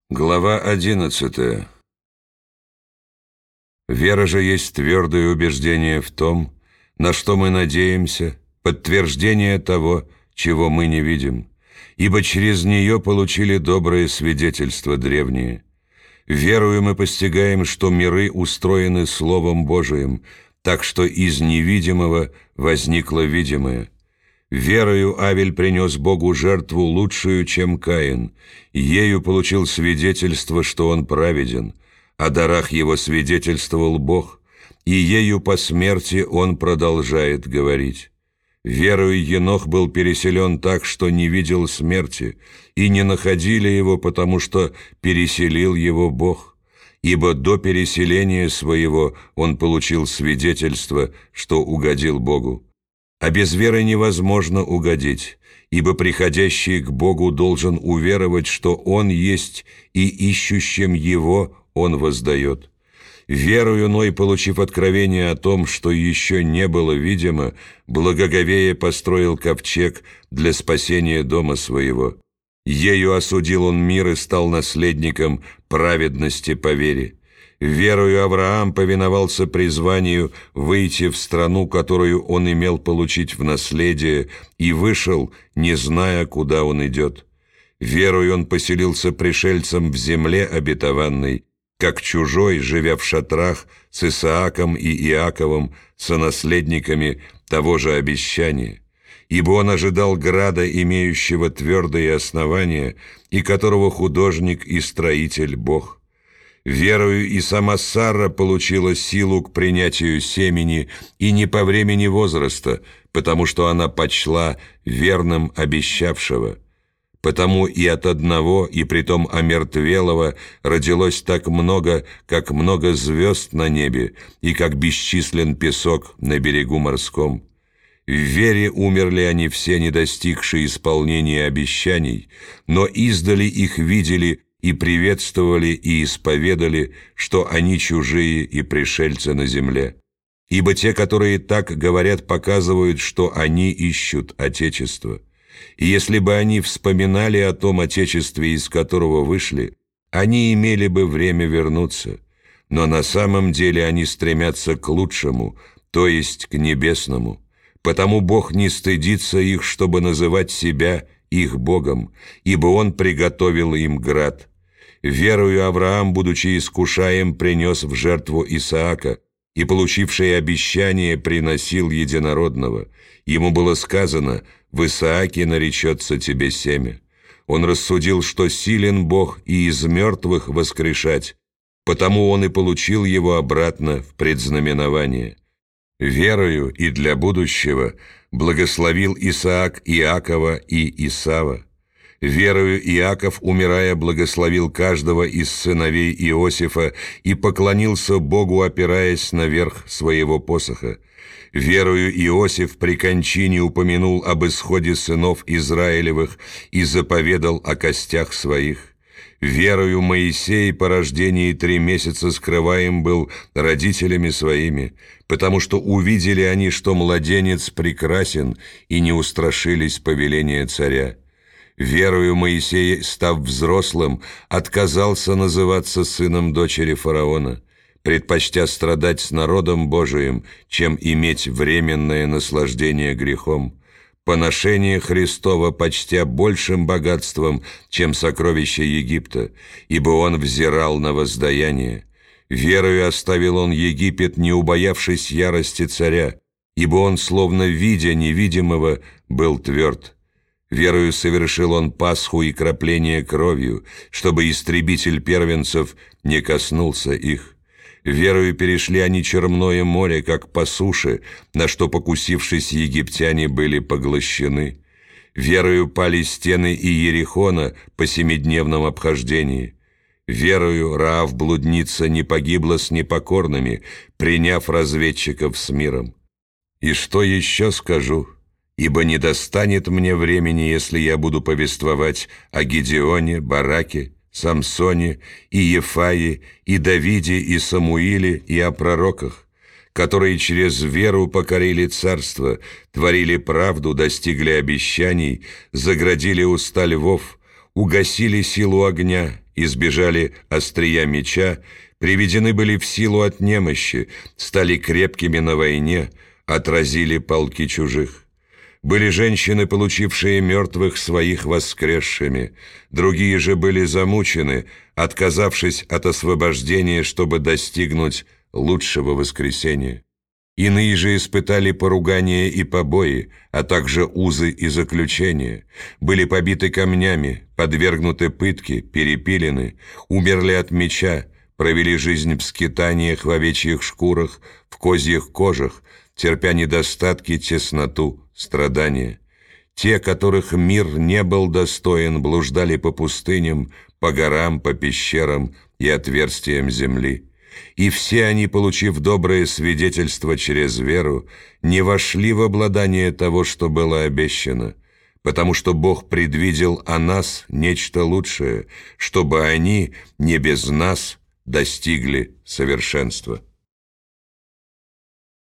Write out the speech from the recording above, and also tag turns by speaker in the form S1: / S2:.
S1: Глава 11. Вера же есть твердое убеждение в том, на что мы надеемся, подтверждение того, чего мы не видим, ибо через нее получили доброе свидетельство древние. Верою мы постигаем, что миры устроены Словом Божиим, так что из невидимого возникло видимое. Верою Авель принес Богу жертву лучшую, чем Каин, ею получил свидетельство, что он праведен, о дарах его свидетельствовал Бог, и ею по смерти он продолжает говорить. Верою Енох был переселен так, что не видел смерти, и не находили его, потому что переселил его Бог, ибо до переселения своего он получил свидетельство, что угодил Богу. А без веры невозможно угодить, ибо приходящий к Богу должен уверовать, что Он есть, и ищущим Его Он воздает. Верою Ной, получив откровение о том, что еще не было видимо, благоговея построил ковчег для спасения дома своего. Ею осудил он мир и стал наследником праведности по вере. Верою Авраам повиновался призванию выйти в страну, которую он имел получить в наследие, и вышел, не зная, куда он идет. Верою он поселился пришельцем в земле обетованной, как чужой, живя в шатрах с Исааком и Иаковом, сонаследниками того же обещания. Ибо он ожидал града, имеющего твердые основания, и которого художник и строитель Бог. Верою и сама Сара получила силу к принятию семени, и не по времени возраста, потому что она почла верным обещавшего. Потому и от одного, и притом омертвелого, родилось так много, как много звезд на небе, и как бесчислен песок на берегу морском. В вере умерли они все, не достигшие исполнения обещаний, но издали их видели и приветствовали и исповедали, что они чужие и пришельцы на земле. Ибо те, которые так говорят, показывают, что они ищут Отечество. И если бы они вспоминали о том Отечестве, из которого вышли, они имели бы время вернуться. Но на самом деле они стремятся к лучшему, то есть к небесному. Потому Бог не стыдится их, чтобы называть себя их Богом, ибо Он приготовил им град. Верою Авраам, будучи искушаем, принес в жертву Исаака, и, получивший обещание, приносил единородного. Ему было сказано: «В Исааке наречется тебе семя». Он рассудил, что силен Бог и из мертвых воскрешать, потому он и получил его обратно в предзнаменование. Верою и для будущего благословил Исаак Иакова и Исава. Верою Иаков, умирая, благословил каждого из сыновей Иосифа и поклонился Богу, опираясь на верх своего посоха. Верою Иосиф при кончине упомянул об исходе сынов Израилевых и заповедал о костях своих. Верою Моисей по рождении 3 месяца скрываем был родителями своими, потому что увидели они, что младенец прекрасен, и не устрашились повеления царя. Верою Моисей, став взрослым, отказался называться сыном дочери фараона, предпочтя страдать с народом Божиим, чем иметь временное наслаждение грехом. Поношение Христова почтя большим богатством, чем сокровища Египта, ибо он взирал на воздаяние. Верою оставил он Египет, не убоявшись ярости царя, ибо он, словно видя невидимого, был тверд. Верою совершил он Пасху и кропление кровью, чтобы истребитель первенцев не коснулся их. Верою перешли они Черное море, как по суше, на что, покусившись, египтяне были поглощены. Верою пали стены Иерихона по 7-дневном обхождении. Верою Раав блудница не погибла с непокорными, приняв разведчиков с миром. И что еще скажу? Ибо не достанет мне времени, если я буду повествовать о Гедеоне, Бараке, Самсоне и Ефае, и Давиде, и Самуиле, и о пророках, которые через веру покорили царство, творили правду, достигли обещаний, заградили уста львов, угасили силу огня, избежали острия меча, приведены были в силу от немощи, стали крепкими на войне, отразили полки чужих. Были женщины, получившие мертвых своих воскресшими, другие же были замучены, отказавшись от освобождения, чтобы достигнуть лучшего воскресения. Иные же испытали поругания и побои, а также узы и заключения, были побиты камнями, подвергнуты пытке, перепилены, умерли от меча, провели жизнь в скитаниях в овечьих шкурах, в козьих кожах, терпя недостатки, тесноту, страдания. Те, которых мир не был достоин, блуждали по пустыням, по горам, по пещерам и отверстиям земли. И все они, получив доброе свидетельство через веру, не вошли в обладание того, что было обещано, потому что Бог предвидел о нас нечто лучшее, чтобы они не без нас достигли совершенства.